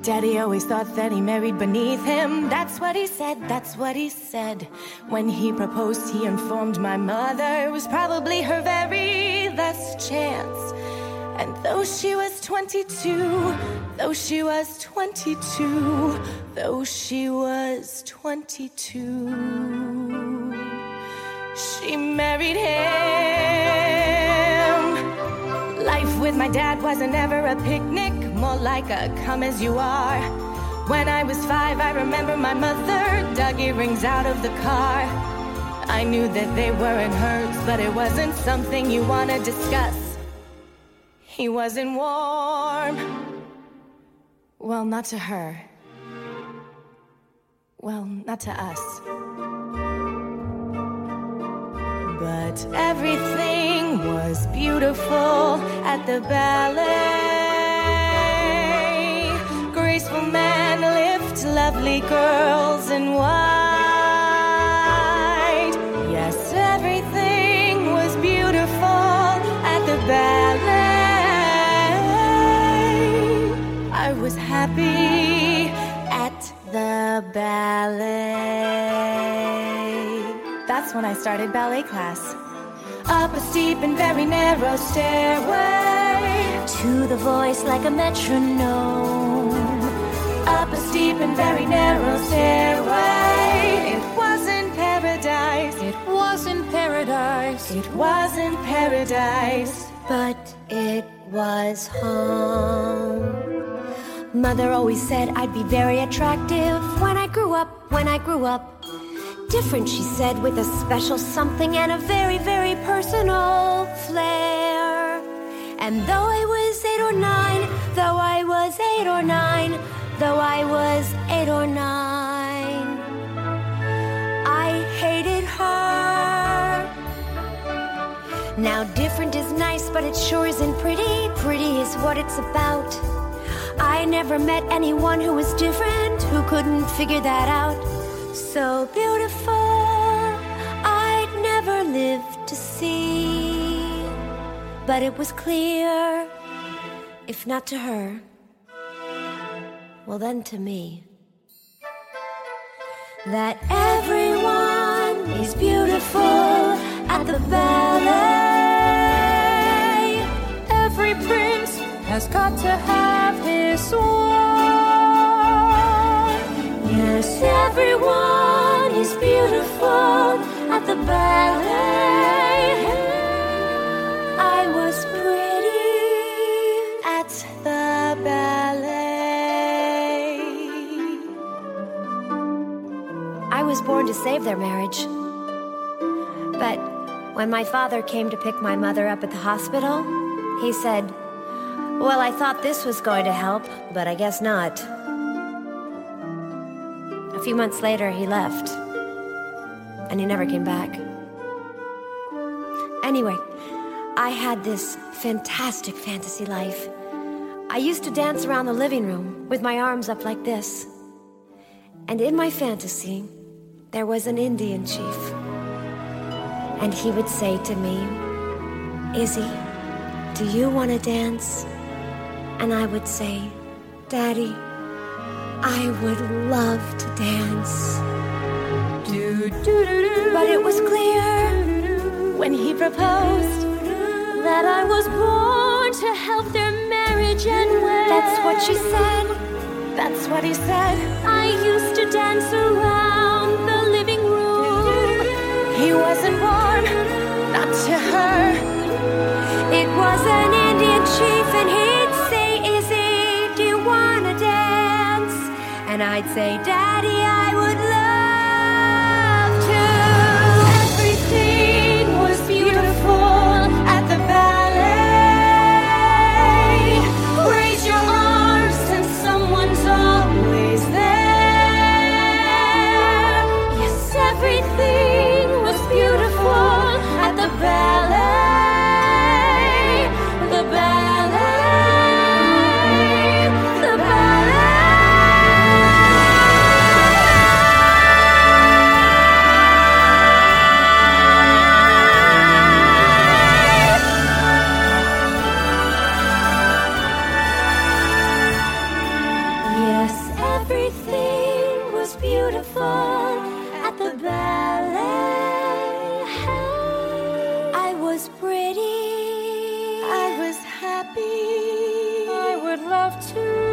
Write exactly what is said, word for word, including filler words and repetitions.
Daddy always thought that he married beneath him. That's what he said, that's what he said. When he proposed, he informed my mother it was probably her very last chance. And though she was twenty-two, though she was twenty-two, though she was twenty-two, she married him. Life with my dad wasn't ever a picnic, more like a come as you are. When I was five, I remember my mother dug earrings out of the car. I knew that they weren't hers, but it wasn't something you want to discuss. He wasn't warm. Well, not to her. Well, not to us. But everything was beautiful at the ballet. Graceful men lift lovely girls in white. Yes, everything was beautiful at the ballet. I was happy at the ballet. That's when I started ballet class. Up a steep and very narrow stairway to the voice like a metronome. Up a steep and very narrow stairway. It wasn't paradise. It wasn't paradise. It wasn't paradise. But it was home. Mother always said I'd be very attractive when I grew up, when I grew up. Different, she said, with a special something and a very, very personal flair. And though I was eight or nine, though I was eight or nine, though I was eight or nine, I hated her. Now different is nice, but it sure isn't pretty. Pretty is what it's about. I never met anyone who was different, who couldn't figure that out. So beautiful, I'd never live to see. But it was clear, if not to her, well then to me, that everyone is beautiful at the ballet. Every prince has got to have his swan. Yes, everyone is beautiful at the ballet. I was pretty at the ballet. I was born to save their marriage. But when my father came to pick my mother up at the hospital, he said, well, I thought this was going to help, but I guess not. A few months later, he left, and he never came back. Anyway, I had this fantastic fantasy life. I used to dance around the living room with my arms up like this. And in my fantasy, there was an Indian chief. And he would say to me, Izzy, do you want to dance? And I would say, Daddy, I would love to dance. But it was clear when he proposed that I was born to help their marriage end well. That's what she said. That's what he said. I used to dance around the living room. He wasn't warm, not to her. It was an Indian chief and he'd say, Izzy, do you wanna dance? And I'd say, Daddy, I would love to. Everything was beautiful at the ballet. Raise your arms and someone's always there. Yes, everything was beautiful at the ballet. The ballet. The ballet. be. I would love to